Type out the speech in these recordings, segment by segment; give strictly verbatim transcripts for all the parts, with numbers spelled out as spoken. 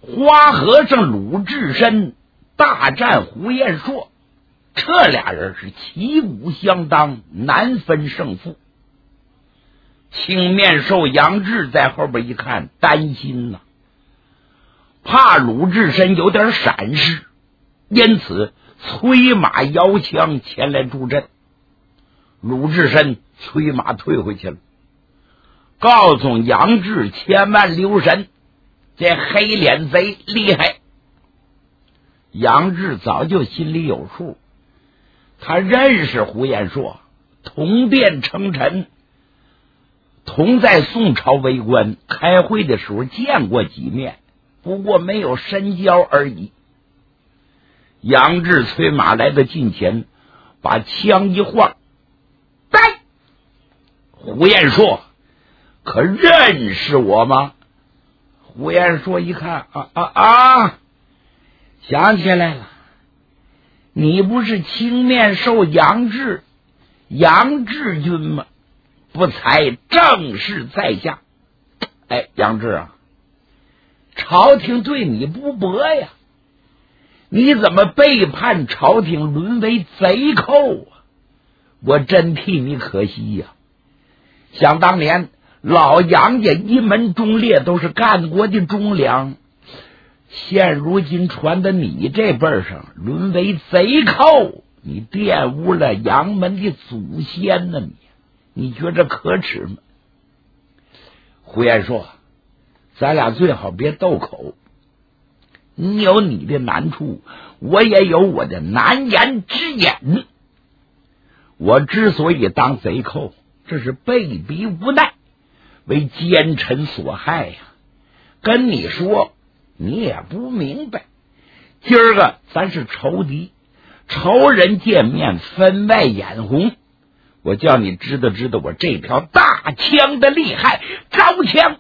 花和尚鲁智深大战胡彦硕，这俩人是旗鼓相当，难分胜负。青面兽杨志在后边一看，担心呐、啊，怕鲁智深有点闪失，因此催马摇枪前来助阵。鲁智深催马退回去了，告诉杨志千万留神，这黑脸贼厉害。杨志早就心里有数，他认识胡彦硕，同殿称臣，同在宋朝为官，开会的时候见过几面，不过没有深交而已。杨志催马来到近前，把枪一晃，带胡彦硕可认识我吗？胡彦硕一看，啊啊啊，想起来了，你不是青面兽杨志杨志军吗？不才正是在下。哎，杨志啊，朝廷对你不薄呀，你怎么背叛朝廷，沦为贼寇啊？我真替你可惜呀、啊！想当年老杨家一门忠烈都是干国的忠良，现如今传到你这辈上，沦为贼寇，你玷污了杨门的祖先呢、啊！你你觉着可耻吗？胡彦硕，咱俩最好别斗口，你有你的难处，我也有我的难言之隐。我之所以当贼寇，这是被逼无奈，为奸臣所害呀、啊。跟你说你也不明白，今儿个咱是仇敌，仇人见面分外眼红。我叫你知道知道我这条大枪的厉害，招枪！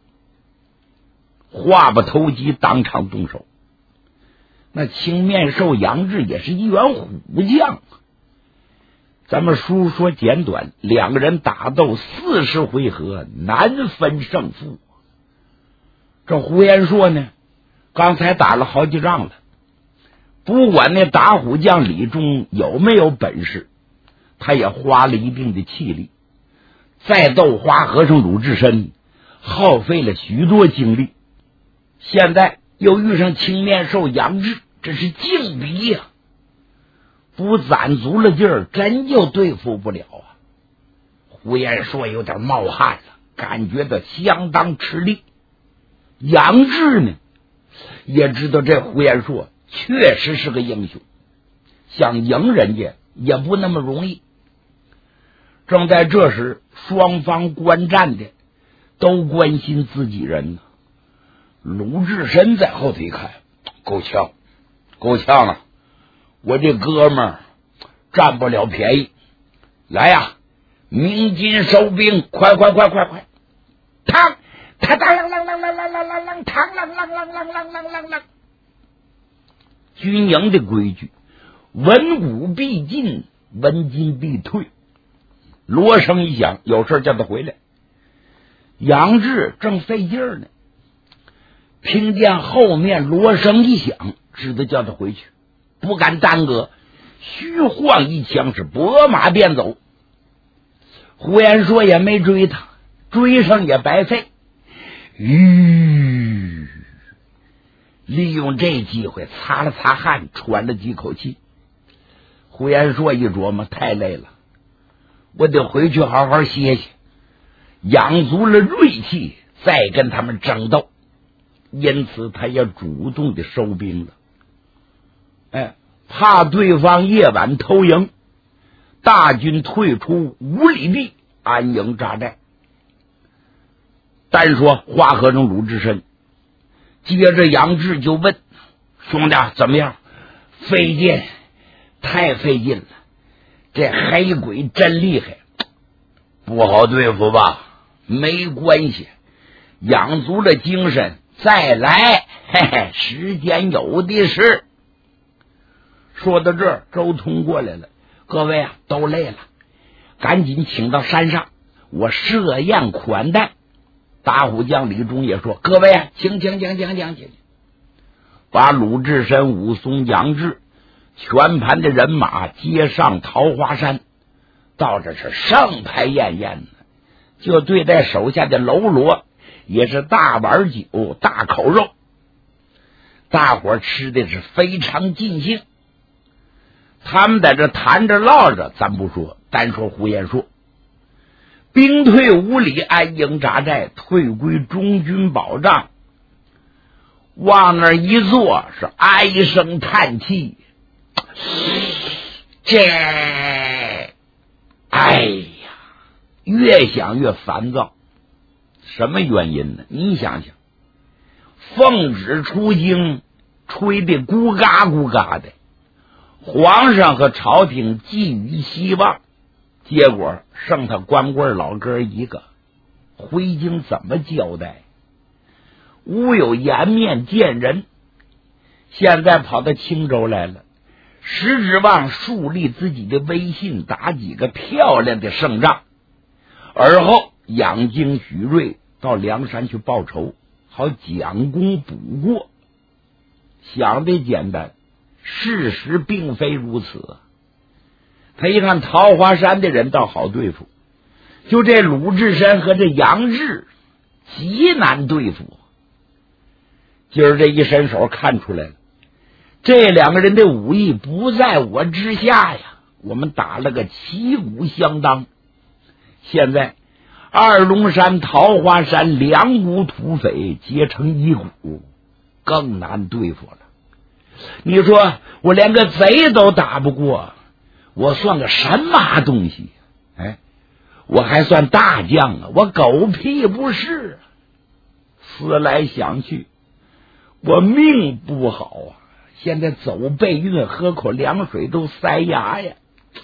话不投机，当场动手。那青面兽杨志也是一员虎将，咱们书说简短，两个人打斗四十回合，难分胜负。这胡彦硕呢，刚才打了好几仗了，不管那打虎将李忠有没有本事，他也花了一定的气力，再斗花和尚鲁智深，耗费了许多精力。现在又遇上青面兽杨志，这是劲敌呀、啊！不攒足了劲儿，真就对付不了啊！胡彦硕有点冒汗了，感觉到相当吃力。杨志呢，也知道这胡彦硕确实是个英雄，想赢人家也不那么容易。正在这时，双方观战的都关心自己人呢。鲁智深在后头一看，够呛，够呛了，我这哥们儿占不了便宜。来呀，鸣金收兵，快快快快快！嘡，他当啷啷啷啷啷啷啷啷，嘡啷啷啷啷啷啷啷啷。军营的规矩，文武必进，文金必退。锣声一响，有事叫他回来。杨志正费劲儿呢，听见后面锣声一响，知道叫他回去，不敢耽搁，虚晃一枪，是拨马便走。胡彦硕也没追他，追上也白费。吁，利用这机会擦了擦汗，喘了几口气。胡彦硕一琢磨，太累了，我得回去好好歇歇，养足了锐气，再跟他们争斗。因此他也主动的收兵了。哎，怕对方夜晚偷营，大军退出五里地，安营扎寨。单说花和尚鲁智深，接着杨志就问兄弟怎么样？费劲，太费劲了，这黑鬼真厉害，不好对付吧？没关系，养足了精神再来，嘿嘿，时间有的是。说到这儿，周通过来了，各位啊，都累了，赶紧请到山上，我设宴款待。打虎将李忠也说，各位啊，请请请请请请。 把鲁智深、武松、杨志全盘的人马接上桃花山，到这是盛排宴宴，就对待手下的喽啰也是大碗酒大口肉，大伙吃的是非常尽兴。他们在这谈着唠着，咱不说，单说胡延硕，兵退五里，安营扎寨，退归中军保障，往那儿一坐，是唉声叹气，这哎呀，越想越烦躁。什么原因呢？你想想，奉旨出京，吹得咕嘎咕嘎的，皇上和朝廷寄予希望，结果剩他光棍老哥一个，回京怎么交代？无有颜面见人，现在跑到青州来了，实指望树立自己的威信，打几个漂亮的胜仗，而后养精蓄锐，到梁山去报仇，好将功补过。想的简单，事实并非如此。他一看桃花山的人倒好对付，就这鲁智深和这杨志极难对付。今儿这一伸手看出来了，这两个人的武艺不在我之下呀，我们打了个旗鼓相当。现在二龙山、桃花山两股土匪结成一股，更难对付了。你说我连个贼都打不过，我算个什么东西？哎，我还算大将啊，我狗屁不是。思来想去，我命不好啊，现在走背运，喝口凉水都塞牙呀。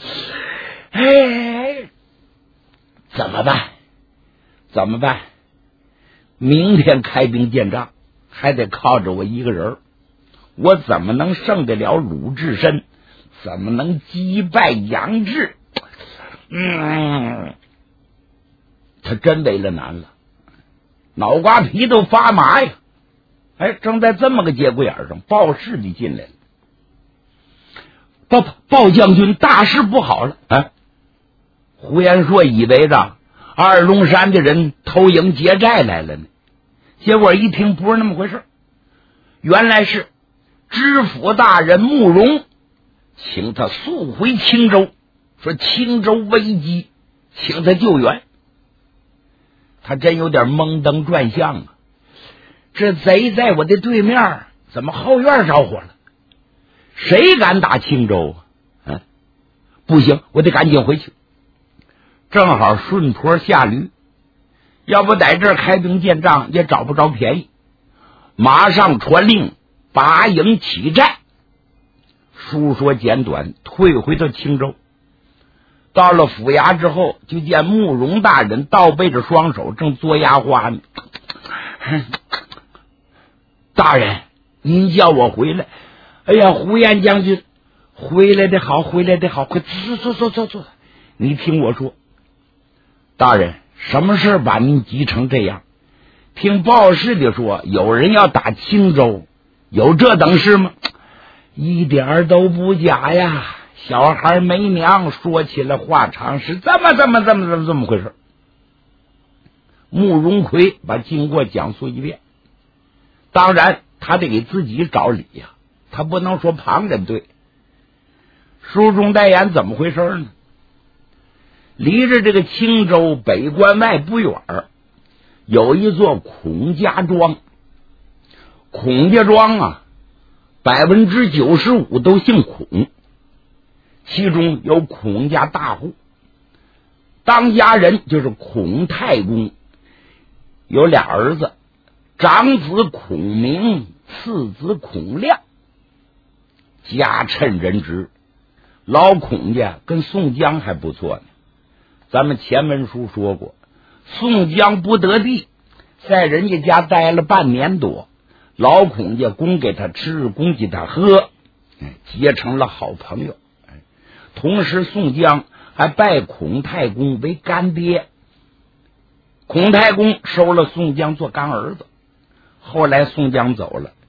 哎，怎么办？怎么办？明天开兵见仗，还得靠着我一个人，我怎么能胜得了鲁智深？怎么能击败杨志？嗯，他真为了难了，脑瓜皮都发麻呀！哎，正在这么个节骨眼上，报事的进来了。报报将军，大事不好了！啊，胡延硕以为着二龙山的人偷营劫寨来了呢，结果一听不是那么回事，原来是知府大人慕容请他速回青州，说青州危机，请他救援。他真有点懵登转向啊！这贼在我的对面，怎么后院着火了？谁敢打青州啊？啊，不行，我得赶紧回去。正好顺坡下驴，要不在这儿开兵见仗也找不着便宜。马上传令拔营起寨。书说简短，退回到青州。到了府衙之后，就见慕容大人倒背着双手，正嘬牙花呢。大人，您叫我回来。哎呀，胡延将军，回来的好，回来的好，快坐坐坐坐坐。你听我说，大人，什么事把您急成这样？听报事的说，有人要打青州，有这等事吗？一点都不假呀！小孩没娘，说起来话长，是这么这么这么这么这么回事。慕容奎把经过讲述一遍，当然他得给自己找理呀，他不能说旁人对。书中代言怎么回事呢？离着这个青州北关外不远，有一座孔家庄。孔家庄啊，百分之九十五都姓孔，其中有孔家大户，当家人就是孔太公，有俩儿子，长子孔明，次子孔亮，家趁人直。老孔家跟宋江还不错呢，咱们前文书说过，宋江不得地，在人家家待了半年多，老孔家供给他吃，供给他喝，结成了好朋友。同时宋江还拜孔太公为干爹，孔太公收了宋江做干儿子。后来宋江走了，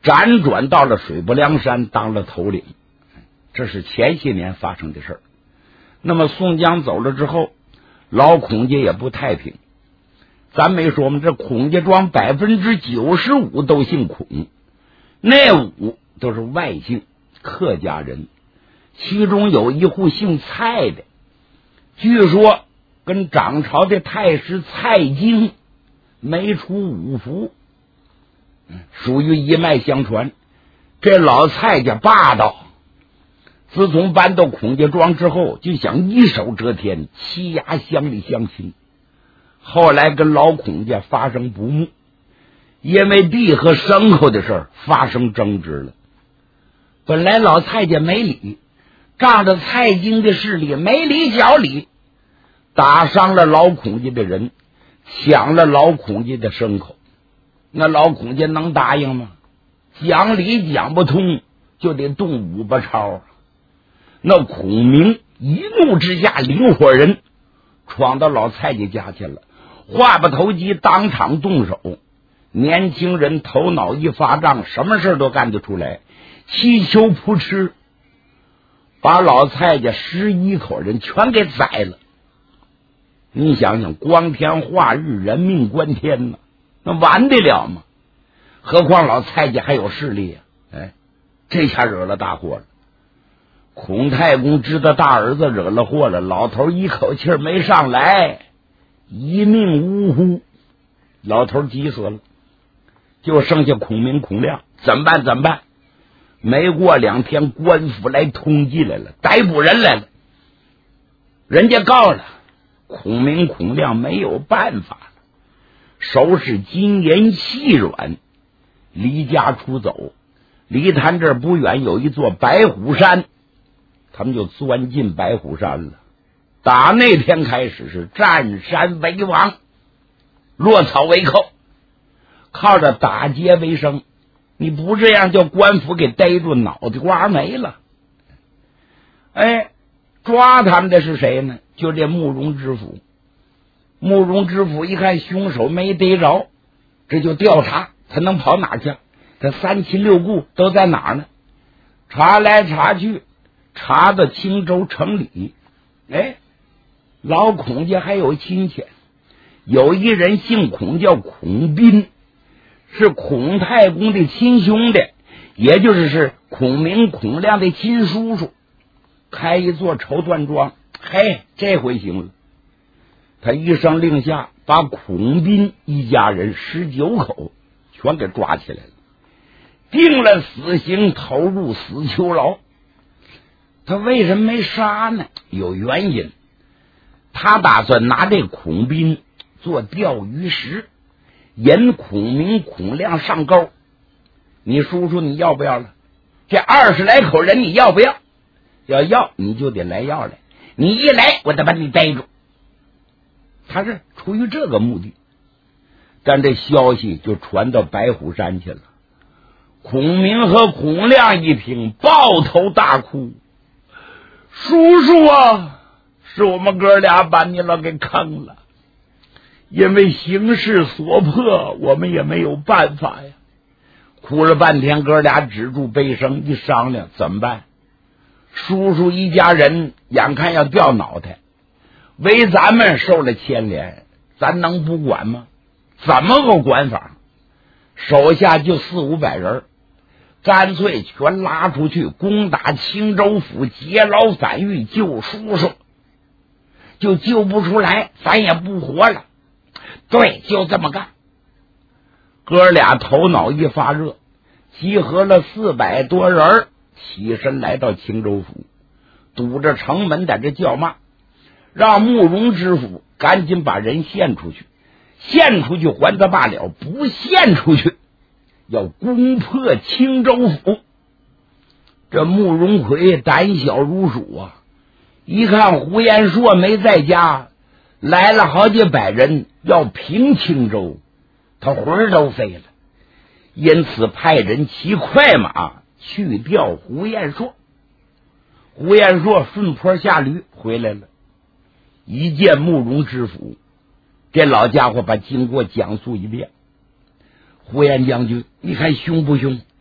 辗转到了水泊梁山当了头领。这是前些年发生的事儿。那么宋江走了之后，老孔家也不太平。咱没说我们这孔家庄百分之九十五都姓孔，那五都是外姓客家人，其中有一户姓蔡的，据说跟掌朝的太师蔡京没出五服，属于一脉相传。这老蔡家霸道，自从搬到孔家庄之后，就想一手遮天，欺压乡里乡亲。后来跟老孔家发生不睦，因为地和牲口的事儿发生争执了。本来老蔡家没理，仗着蔡京的势力没理小理，打伤了老孔家的人，抢了老孔家的牲口。那老孔家能答应吗？讲理讲不通，就得动五八抄。那孔明一怒之下领伙人闯到老蔡家家去了，话不投机，当场动手。年轻人头脑一发胀，什么事都干得出来，气球扑哧，把老蔡家十一口人全给宰了。你想想，光天化日，人命关天呢，那完得了吗？何况老蔡家还有势力啊！哎，这下惹了大祸了。孔太公知道大儿子惹了祸了，老头一口气没上来，一命呜呼，老头急死了。就剩下孔明、孔亮，怎么办？怎么办？没过两天，官府来通缉来了，逮捕人来了。人家告了，孔明、孔亮没有办法了，收拾金银细软，离家出走。离他这儿不远有一座白虎山，他们就钻进白虎山了。打那天开始是占山为王，落草为寇，靠着打劫为生。你不这样，叫官府给逮住，脑袋瓜没了。哎，抓他们的是谁呢？就这慕容知府。慕容知府一看凶手没逮着，这就调查，他能跑哪去？他三亲六故都在哪儿呢？查来查去，查到青州城里。哎，老孔家还有亲戚，有一人姓孔，叫孔斌，是孔太公的亲兄弟，也就是是孔明、孔亮的亲叔叔，开一座绸缎庄。嘿，这回行了，他一声令下，把孔斌一家人十九口全给抓起来了，定了死刑，投入死囚牢。他为什么没杀呢？有原因，他打算拿这孔斌做钓鱼石，引孔明、孔亮上钩。你叔叔你要不要了？这二十来口人你要不要？要要你就得来要来，你一来我得把你逮住。他是出于这个目的，但这消息就传到白虎山去了。孔明和孔亮一听，抱头大哭：“叔叔啊，是我们哥俩把你老给坑了，因为形势所迫，我们也没有办法呀。”哭了半天，哥俩止住悲声，一商量怎么办？叔叔一家人眼看要掉脑袋，为咱们受了牵连，咱能不管吗？怎么个管法？手下就四五百人，干脆全拉出去攻打青州府，劫牢反狱，救叔叔。就救不出来，咱也不活了。对，就这么干。哥俩头脑一发热，集合了四百多人，起身来到青州府，堵着城门在这叫骂，让慕容知府赶紧把人献出去，献出去还则罢了，不献出去要攻破青州府。这慕容奎胆小如鼠啊，一看胡延硕没在家，来了好几百人要平青州，他魂儿都飞了，因此派人骑快马去调胡延硕。胡延硕顺坡下驴回来了，一见慕容知府，这老家伙把经过讲述一遍。胡延将军，你看凶不凶？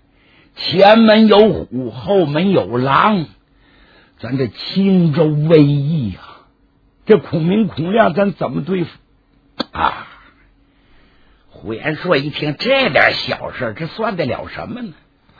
前门有虎，后门有狼，咱这青州危易啊！这孔明孔亮咱怎么对付啊？胡延硕一听这点小事，这算得了什么呢？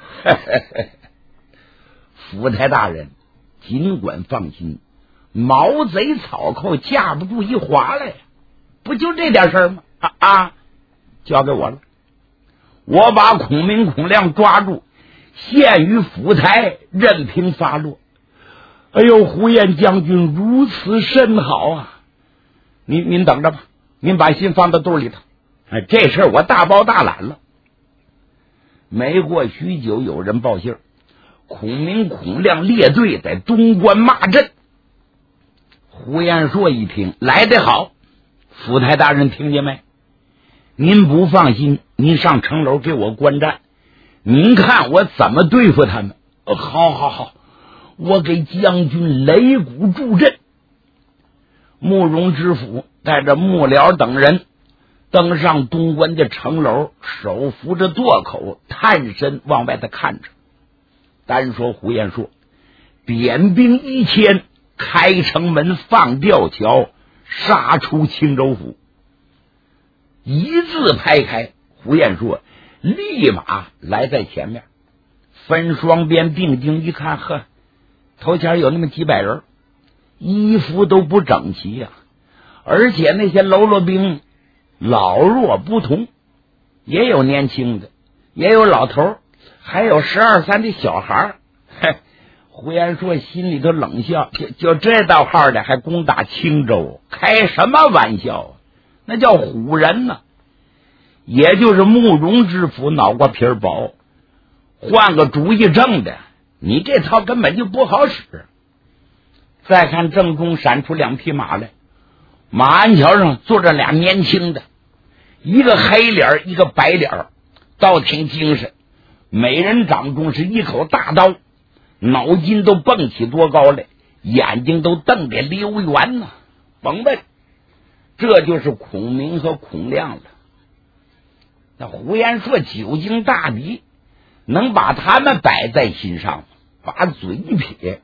福台大人尽管放心，毛贼草寇架不住一划来，不就这点事吗？啊啊，交给我了，我把孔明孔亮抓住，献于府台，任凭发落。哎呦，胡彦将军如此甚好啊！您您等着吧，您把心放到肚里头。哎，这事我大包大揽了。没过许久，有人报信，孔明孔亮列队在东关骂阵。胡彦硕一听，来得好，府台大人听见没？您不放心，您上城楼给我观战，您看我怎么对付他们。哦，好好好，我给将军擂鼓助阵。慕容知府带着幕僚等人登上东关的城楼，手扶着垛口，探身往外头看着。单说胡彦硕点兵一千，开城门，放吊桥，杀出青州府。一字拍开，胡彦硕立马来在前面，分双边定睛一看，呵，头前有那么几百人，衣服都不整齐呀、啊，而且那些喽啰兵老弱不同，也有年轻的，也有老头，还有十二三的小孩。嘿，胡延硕心里头冷笑，就就这道号的还攻打青州，开什么玩笑啊？那叫唬人呢。也就是慕容知府脑瓜皮薄，换个主意正的，你这套根本就不好使。再看正中闪出两匹马来，马鞍桥上坐着俩年轻的，一个黑脸一个白脸，倒挺精神，每人掌中是一口大刀，脑筋都蹦起多高来，眼睛都瞪得溜圆呢、啊。甭问，这就是孔明和孔亮了。那胡延硕久经大敌，能把他们摆在心上，把嘴一撇，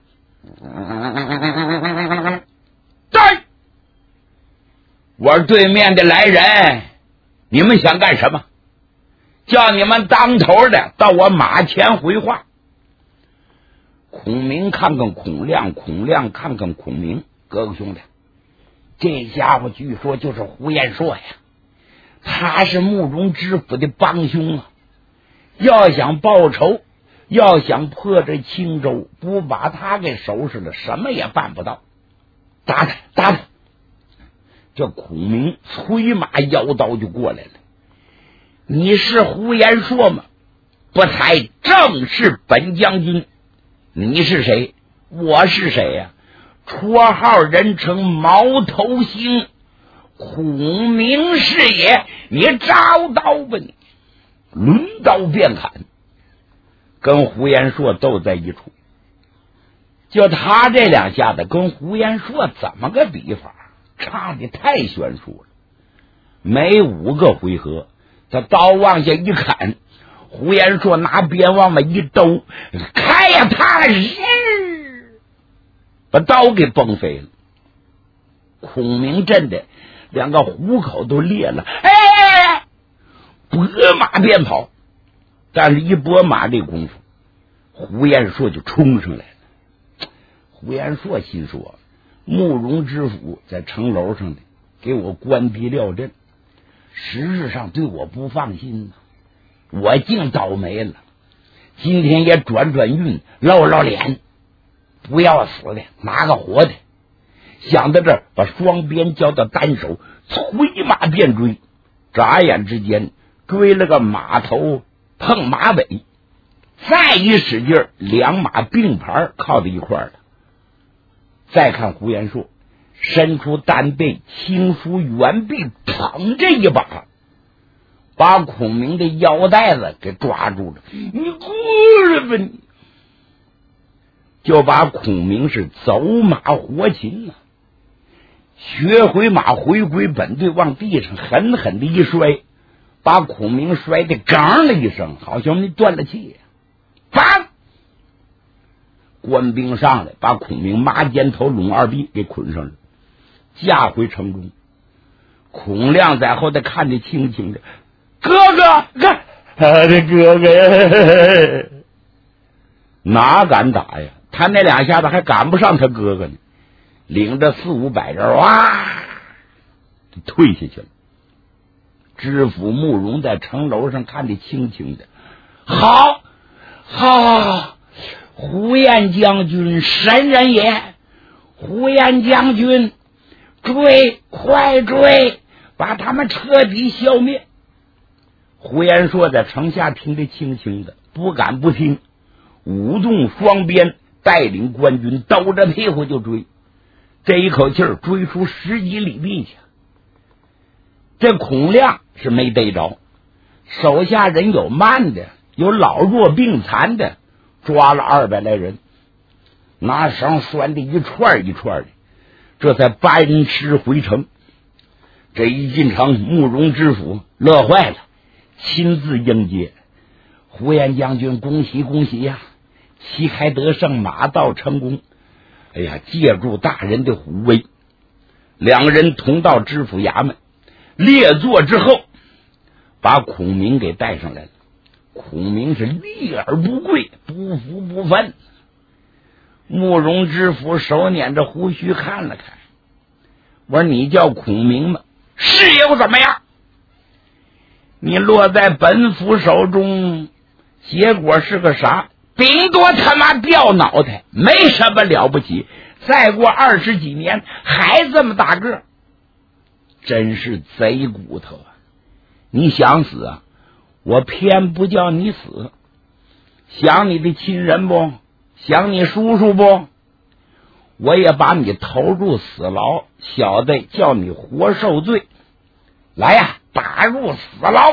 对，我是对面的来人，你们想干什么？叫你们当头的到我马前回话。孔明看看孔亮，孔亮看看孔明，哥哥兄弟，这家伙据说就是胡延硕呀，他是慕容知府的帮凶啊！要想报仇，要想破这青州，不把他给收拾了，什么也办不到。打他，打他！这孔明催马摇刀就过来了。你是胡延硕吗？不才正是本将军。你是谁？我是谁呀、啊？绰号人称毛头星，孔明是也。你招刀吧你！抡刀便砍，跟胡延硕斗在一处。就他这两下子跟胡延硕怎么个比法？差的太悬殊了。没五个回合，他刀往下一砍，胡延硕拿鞭往外一兜，开呀，他是把刀给崩飞了。孔明震的两个虎口都裂了，哎，拨马便跑。但是一拨马这功夫，胡延硕就冲上来了。胡延硕心说，慕容知府在城楼上的给我关闭料阵，实质上对我不放心呢、啊。我竟倒霉了，今天也转转运，露露脸，不要死的，拿个活的。想到这儿，把双鞭交到单手，催马便追。眨眼之间，追了个马头碰马尾，再一使劲，两马并排靠在一块儿了。再看胡延硕，伸出单背，轻舒猿臂，捧着一把，把孔明的腰带子给抓住了。你过来吧你！就把孔明是走马活擒了。学回马回归本队，往地上狠狠的一摔，把孔明摔得刚了一声，好像没断了气。 官兵上来，把孔明马肩头龙二臂给捆上了，架回城中。孔亮在后头看得清清的，哥哥，看他的哥哥呀，哪敢打呀？他那两下子还赶不上他哥哥呢，领着四五百人哇就退下去了。知府慕容在城楼上看得清清的，好好，呼延将军神人也，呼延将军追，快追，把他们彻底消灭。呼延灼在城下听得清清的，不敢不听，舞动双鞭，带领官军抖着屁股就追。这一口气儿追出十几里地去。这孔亮是没逮着，手下人有慢的，有老弱病残的，抓了二百来人，拿绳拴的一串一串的，这才班师回城。这一进城，慕容知府乐坏了，亲自迎接。呼延将军，恭喜恭喜呀！旗开得胜，马到成功。哎呀，借助大人的虎威，两人同到知府衙门列坐之后，把孔明给带上来了。孔明是立而不跪，不服不忿。慕容知府手捻着胡须看了看，我说你叫孔明吗？是又怎么样？你落在本府手中，结果是个啥？顶多他妈掉脑袋，没什么了不起。再过二十几年还这么大个，真是贼骨头啊！你想死啊？我偏不叫你死。想你的亲人不？想你叔叔不？我也把你投入死牢，小的叫你活受罪。来呀，打入死牢！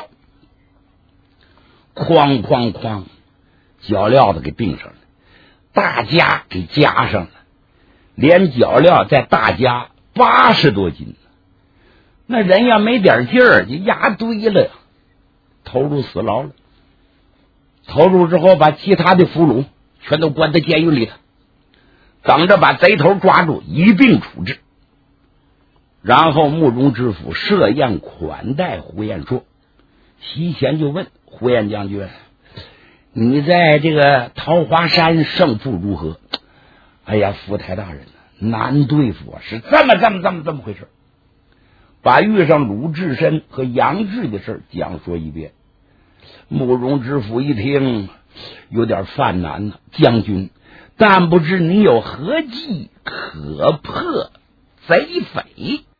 哐哐哐，脚镣子给钉上了，大枷给加上了，连脚镣在大枷八十多斤，那人要没点劲儿就压堆了，投入死牢了。投入之后，把其他的俘虏全都关在监狱里头，等着把贼头抓住一并处置。然后慕容知府设宴款待呼延灼，席前就问呼延将军，你在这个桃花山胜负如何？哎呀，福台大人难对付啊，是这么这么这么这么回事。把遇上鲁智深和杨志的事讲说一遍。慕容知府一听有点犯难了，将军，但不知你有何计可破贼匪？